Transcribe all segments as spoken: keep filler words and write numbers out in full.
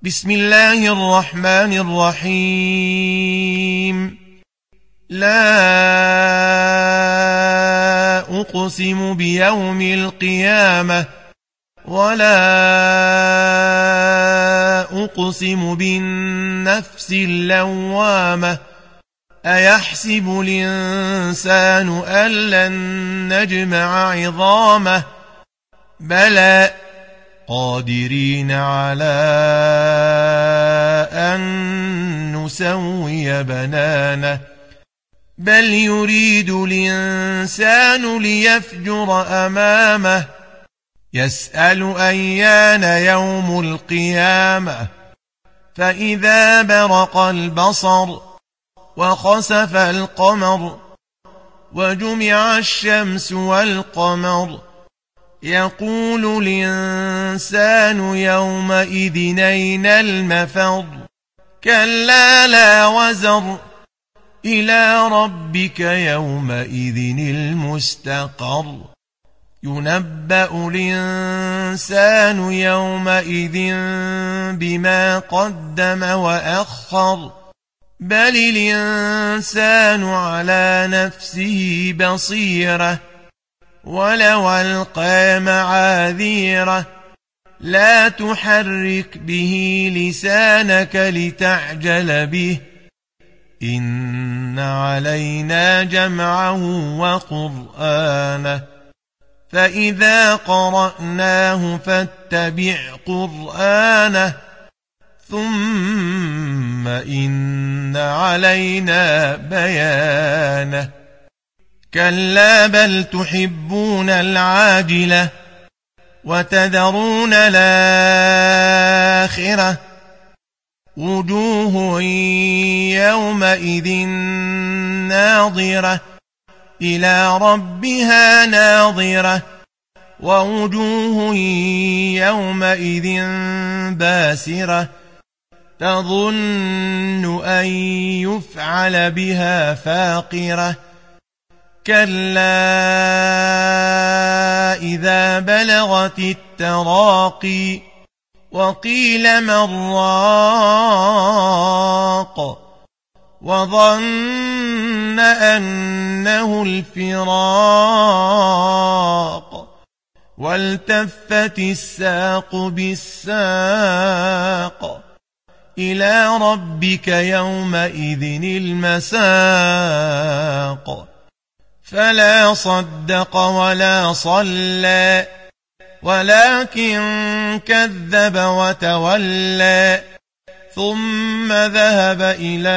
بسم الله الرحمن الرحيم. لا أقسم بيوم القيامة ولا أقسم بالنفس اللوامة أيحسب الإنسان أن لن نجمع عظامه بلى قادرين على أن نسوي بنانه بل يريد الإنسان ليفجر أمامه يسأل أيان يوم القيامة فإذا برق البصر وخسف القمر وجمع الشمس والقمر يقول الإنسان يومئذ أين المفر كلا لا وزر إلى ربك يومئذ المستقر ينبأ الإنسان يومئذ بما قدم وأخر بل الإنسان على نفسه بصيرة ولو ألقى معاذيره لا تحرك به لسانك لتعجل به إن علينا جمعه وقرآنه فإذا قرأناه فاتبع قرآنه ثم إن علينا بيانه كلا بل تحبون العاجلة وتذرون الآخرة وجوه يومئذ ناظرة إلى ربها ناظرة ووجوه يومئذ باسرة تظن أن يفعل بها فاقرة كلا إذا بلغت التراقي وقيل من راق وظن أنه الفراق والتفت الساق بالساق إلى ربك يومئذ المساق فلا صدق ولا صلى ولكن كذب وتولى ثم ذهب إلى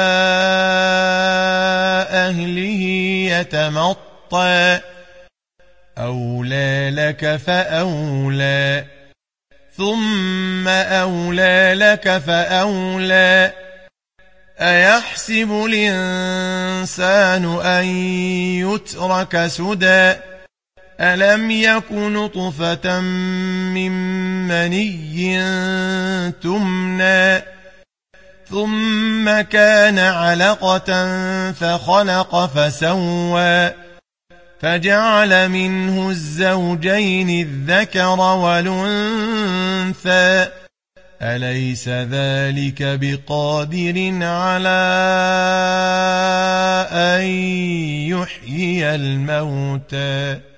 أهله يتمطى أولى لك فأولى ثم أولى لك فأولى أيحسب الإنسان أن يترك سدى ألم يك نطفة من مني تمنى ثم كان علقة فخلق فسوى فجعل منه الزوجين الذكر والأنثى أليس ذلك بقادر على أن يحيي الموتى